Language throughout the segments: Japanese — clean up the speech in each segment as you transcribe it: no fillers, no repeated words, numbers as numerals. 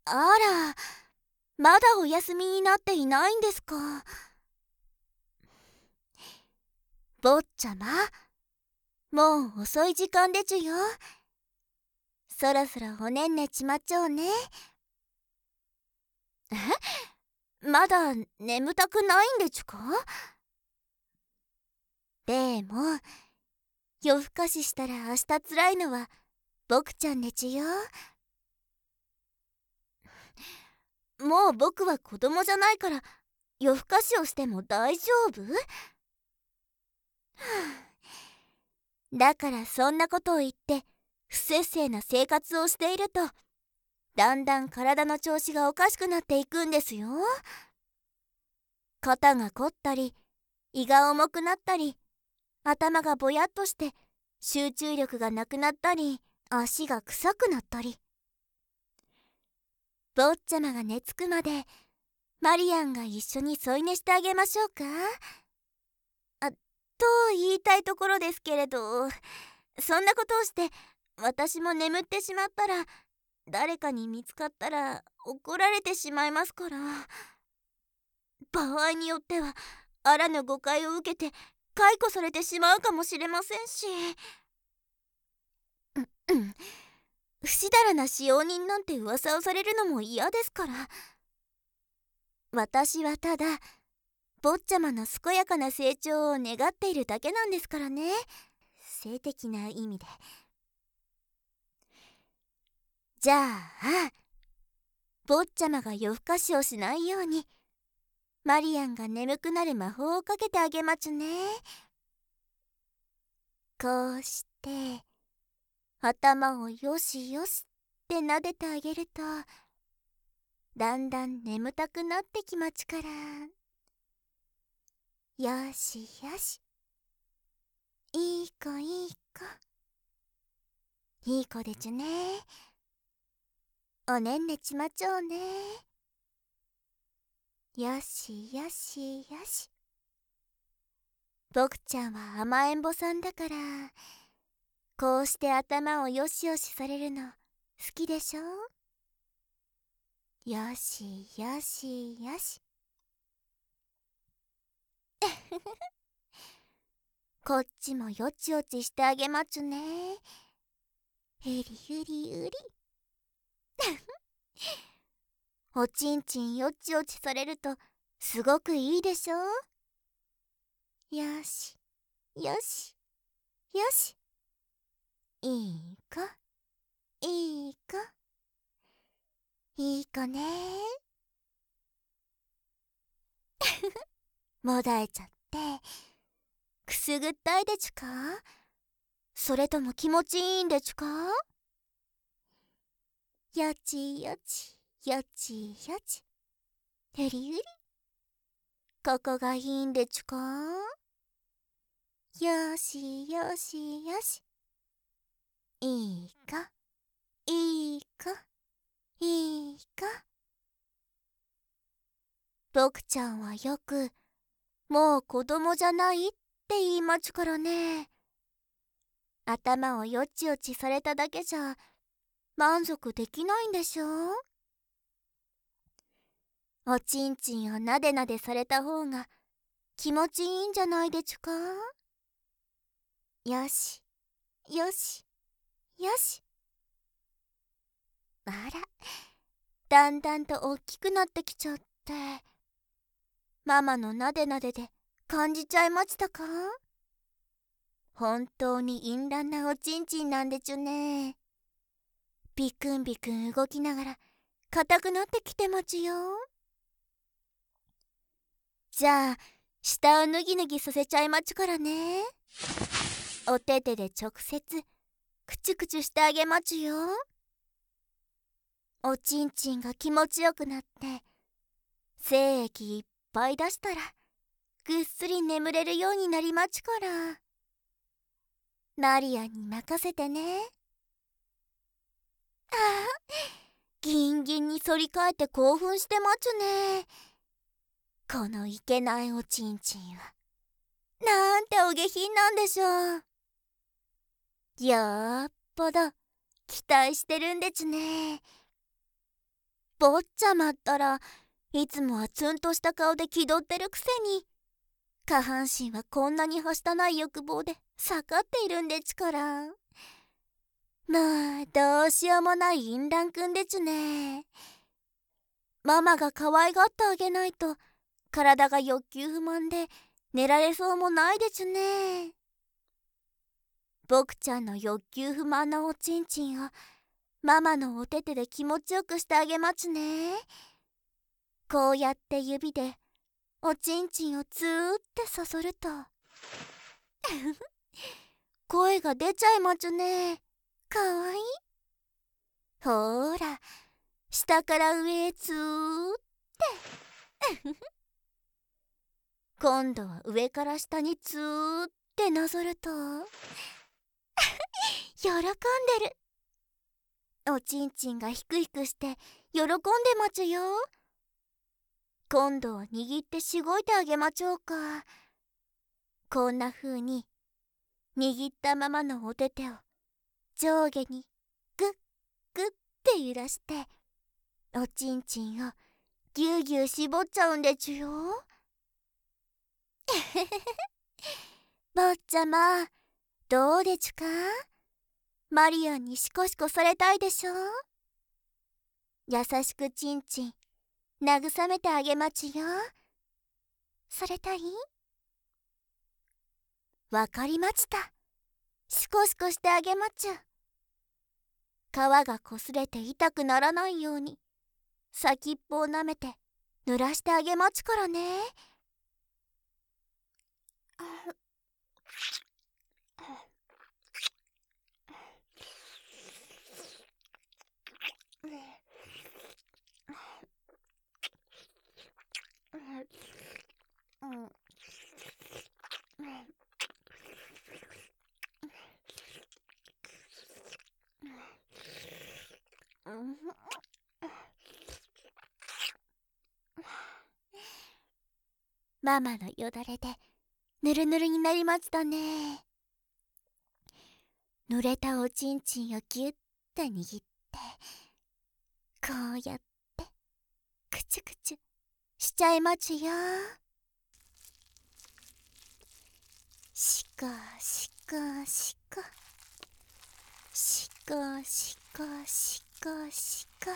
あら、まだお休みになっていないんですか。坊ちゃま、もう遅い時間でちゅよ。そろそろおねんねちまっちゃおうね。まだ眠たくないんでちゅか。でも夜更かししたら明日つらいのは僕ちゃんでちゅよ。もう僕は子供じゃないから夜更かしをしても大丈夫？だからそんなことを言って不摂生な生活をしているとだんだん体の調子がおかしくなっていくんですよ。肩が凝ったり胃が重くなったり頭がぼやっとして集中力がなくなったり足が臭くなったり。坊ちゃまが寝つくまでマリアンが一緒に添い寝してあげましょうか。と言いたいところですけれど、そんなことをして私も眠ってしまったら誰かに見つかったら怒られてしまいますから。場合によってはあらぬ誤解を受けて解雇されてしまうかもしれませんし。不死だらな使用人なんて噂をされるのも嫌ですから。私はただ坊ちゃまの健やかな成長を願っているだけなんですからね。性的な意味で。じゃあ坊ちゃまが夜更かしをしないようにマリアンが眠くなる魔法をかけてあげまちゅね。こうして頭をよしよしって撫でてあげるとだんだん眠たくなってきまちゅから。よしよし、いい子いい子、いい子でちゅね。おねんねちまちょうね。よしよしよし。僕ちゃんは甘えん坊さんだからこうして頭をよしよしされるの好きでしょ。よしよしよし。こっちもよちよちしてあげまちゅね。うりうりうり。おちんちんよちよちされるとすごくいいでしょ。よしよしよし。いい子いい子いい子ね。もだえちゃってくすぐったいでちゅか。それとも気持ちいいんでちゅか。よちよちよちよち。うりうり。ここがいいんでちゅか。よしよしよし。いい子いい子いい子。僕ちゃんはよくもう子供じゃないって言いまちゅからね。頭をよちよちされただけじゃ満足できないんでしょ。おちんちんをなでなでされた方が気持ちいいんじゃないでちゅか。よしよしよし。あら、だんだんと大きくなってきちゃってママのなでなでで感じちゃいましたか。本当に淫乱なおちんちんなんでちゅね。ビクンビクン動きながら硬くなってきてまちよ。じゃあ下をぬぎぬぎさせちゃいまちゅからね。お手手で直接くちゅくちゅしてあげまちゅよ。おちんちんが気持ちよくなって精液いっぱい出したらぐっすり眠れるようになりまちゅから。マリアに任せてね。ああ、ギンギンに反り返って興奮してまちゅね。このいけないおちんちんはなんてお下品なんでしょう。よっぽど期待してるんでちゅね。 坊ちゃまったらいつもはツンとした顔で気取ってるくせに、下半身はこんなにはしたない欲望で盛っているんでちから。まあどうしようもない淫乱くんでちゅね。ママが可愛がってあげないと体が欲求不満で寝られそうもないでちゅね。僕ちゃんの欲求不満なおちんちんをママのお手手で気持ちよくしてあげまちね。こうやって指でおちんちんをツーってさそると声が出ちゃいまちゅね。かわいい。ほーら、下から上へツーって今度は上から下にツーってなぞると喜んでる。おちんちんがヒクヒクして喜んでまちゅよ。今度は握ってしごいてあげまちょうか。こんな風に握ったままのお手手を上下にグッグッって揺らしておちんちんをぎゅうぎゅう絞っちゃうんでちゅよ。坊ちゃま、どうでちゅか。マリアンにシコシコされたいでしょ。優しくちんちん慰めてあげまちよ。されたい？わかりまちた。シコシコしてあげまちゅ。皮がこすれて痛くならないように先っぽをなめて濡らしてあげまちからね。ママのよだれでぬるぬるになりましたね。濡れたおちんちんをぎゅっと握ってこうやってくちゅくちゅしちゃいまちよ。しこしこしこしこしこしこしこ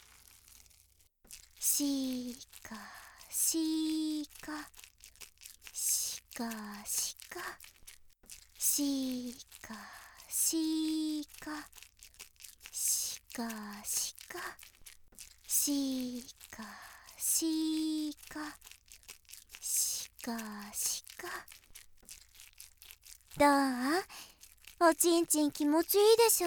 しこしこしこしこしこしこしこしこしこしこしこしこ。どう？おちんちん気持ちいいでしょ。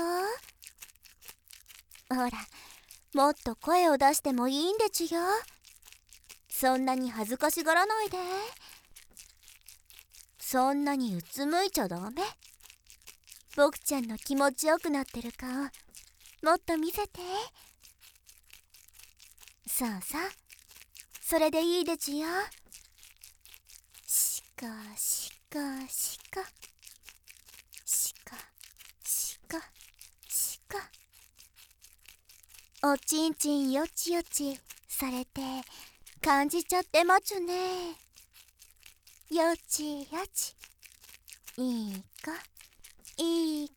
ほら、もっと声を出してもいいんでちゅよ。そんなに恥ずかしがらないで。そんなにうつむいちゃダメ。僕ちゃんの気持ちよくなってる顔もっと見せて。そうそう、それでいいでちゅよ。しこしこしこしこしこしこ。おちんちんよちよちされて感じちゃってまちゅね。よちよち、いい子いい子。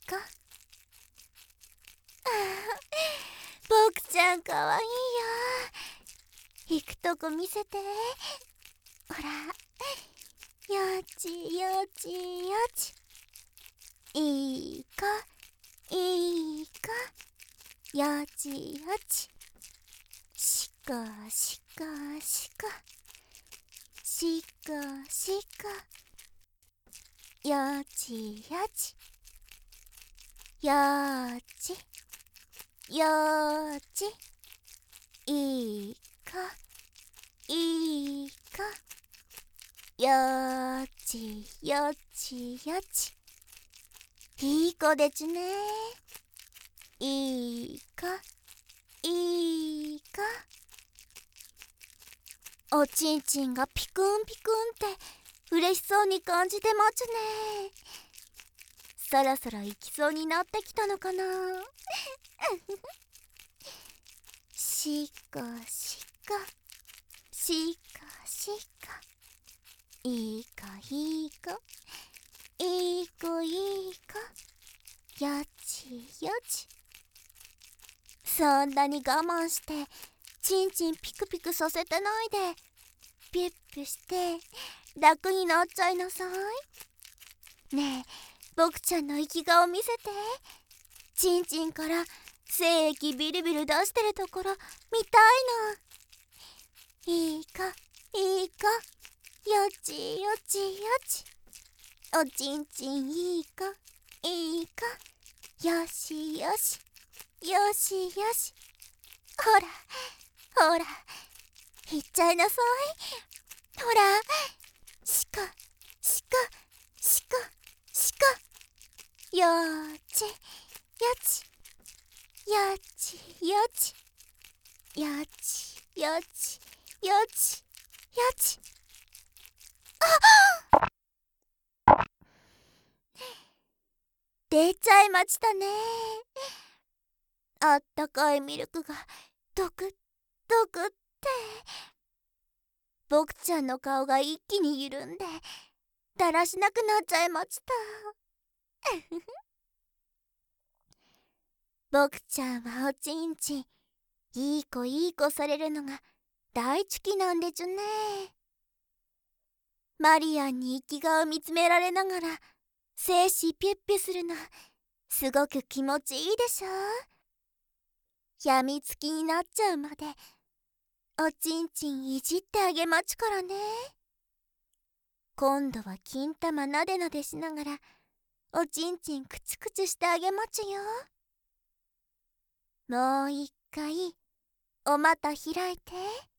僕ちゃんかわいいよ。行くとこ見せて。ほら、よちよちよち、いい子いい子。よちよち、しこしこしこしこしこ。よちよちよちよち、いい子いい子。よちよちよち、いい子でちゅね。いい子いい子。おちんちんがピクンピクンって嬉しそうに感じてまちゅね。そろそろ行きそうになってきたのかな。ししこしこしこしこ、いい子いい子いい子いい子、よちよち。そんなに我慢してちんちんピクピクさせてないで、ピュッピュして楽になっちゃいなさい。ねえ、僕ちゃんの生き顔見せて。ちんちんから精液ビルビル出してるところ見たいの。いい子いい子、よちよちよち。おちんちんいい子いい子、よしよしよしよし。ほらほら、いっちゃいなさい。ほら、しこしこしこしこ、よちよちよちよちよちよちよちよち。出ちゃいましたね。あったかいミルクがドクッドクって、僕ちゃんの顔が一気に緩んでだらしなくなっちゃいました。僕ちゃんはおちんちんいい子いい子されるのが大好きなんでちゅね。マリアンに生き顔見つめられながら精子ピュッピュするのすごく気持ちいいでしょ。やみつきになっちゃうまでおちんちんいじってあげまちゅからね。今度は金玉なでなでしながらおちんちんくちくちしてあげまちゅよ。もう一回お股開いて。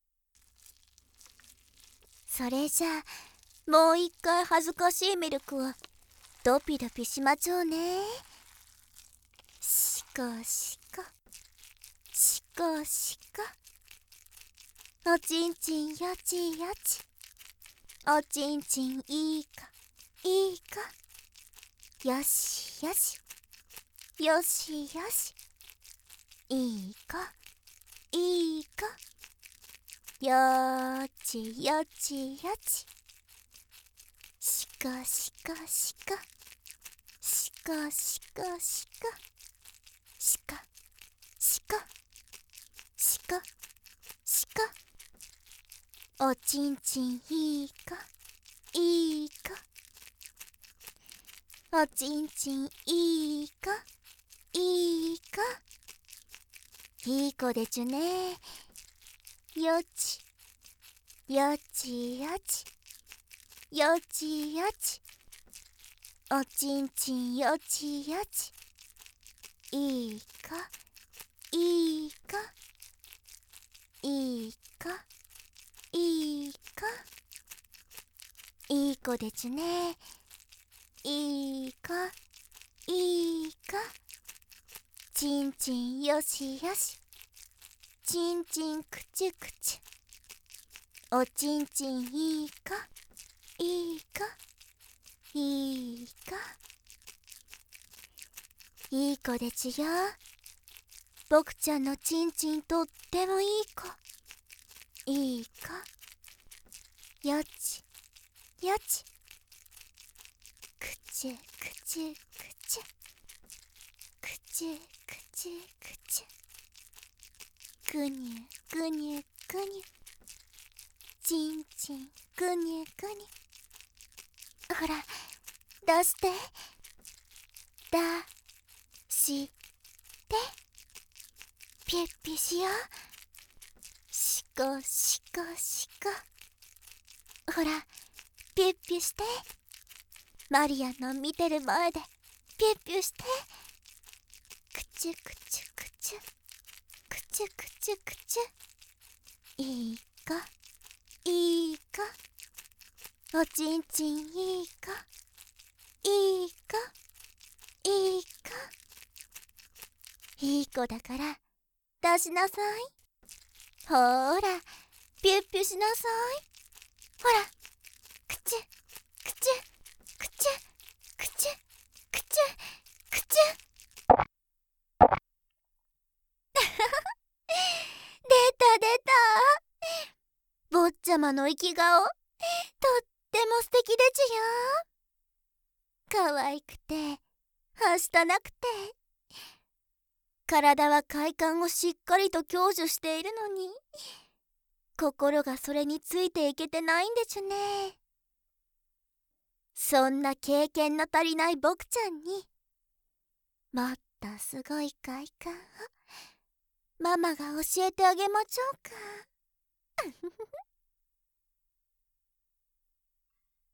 それじゃあもう一回恥ずかしいミルクをドピドピしまちょうね。しこしこしこしこ、おちんちんよちよち。おちんちんいい子いい子、よしよしよしよし。いい子いい子、よちよちよち。しこしこしこしこしこしこしこしこしこしこ、おちんちんいい子いい子、おちんちんいい子いい子、いい子でちゅね。よちよちよちよちよち、おちんちんよちよち。いい子いい子いい子いい子、いい子でちゅね。いい子いい子、ちんちんよしよしちんちんくちゅくちゅ、おちんちんいい子いい子いい子、いい子でちゅよ。僕ちゃんのちんちんとってもいい子いい子、よちよち、くちゅくちゅくちゅくちゅくちゅくちゅ、ぐにゅぐにゅぐにゅ、ちんちんぐにゅぐにゅ。ほら出して出してピュッピュしよう。しこしこしこ、ほらピュッピュして。マリアンの見てる前でピュッピュして。くちゅくちゅくちゅくちゅくちゅくちゅ、いい子いい子、おちんちんいい子いい子いい子、いい子だから出しなさい。ほーらピュッピュしなさい。ほらくちゅくちゅくちゅくちゅくちゅくちゅ。出ちゃまの生き顔、とっても素敵でちゅよ。可愛くてはしたなくて、体は快感をしっかりと享受しているのに、心がそれについていけてないんでちゅね。そんな経験の足りない僕ちゃんに、もっとすごい快感をママが教えてあげまちょうか。